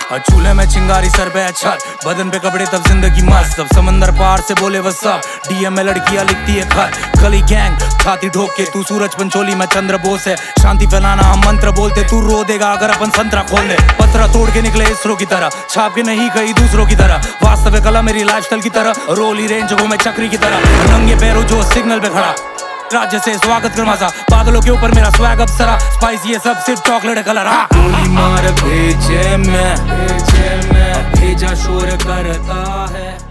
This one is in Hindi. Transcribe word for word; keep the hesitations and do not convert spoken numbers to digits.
और चूल्हे में चिंगारी सर पे छत, बदन पे कपड़े तब जिंदगी मस्त। अब समंदर पार से बोले वो सब, डीएम में लड़कियां लिखती है खत। गली गैंग छाती ठोक के, तू सूरज पंचोली मैं चंद्र बोस है। शांति फैलाना हम मंत्र बोलते, तू रो देगा अगर अपन संतरा खोल दे। पत्थर तोड़ के निकले इसरो की तरह, छाप के नहीं कहीं दूसरों की तरह। वास्तविक कला मेरी लाइफस्टाइल की तरह, रोली रेंज को मैं चक्री की तरह। नंगे पैरों जो सिग्नल पे खड़ा, राज्य से स्वागत कर मजा। बादलों के ऊपर मेरा स्वैग अप्सरा, स्पाइस ये सब सिर्फ चॉकलेट कलर। हाँ गोली मार भेजे में, भेजे में भेजा शोर करता है।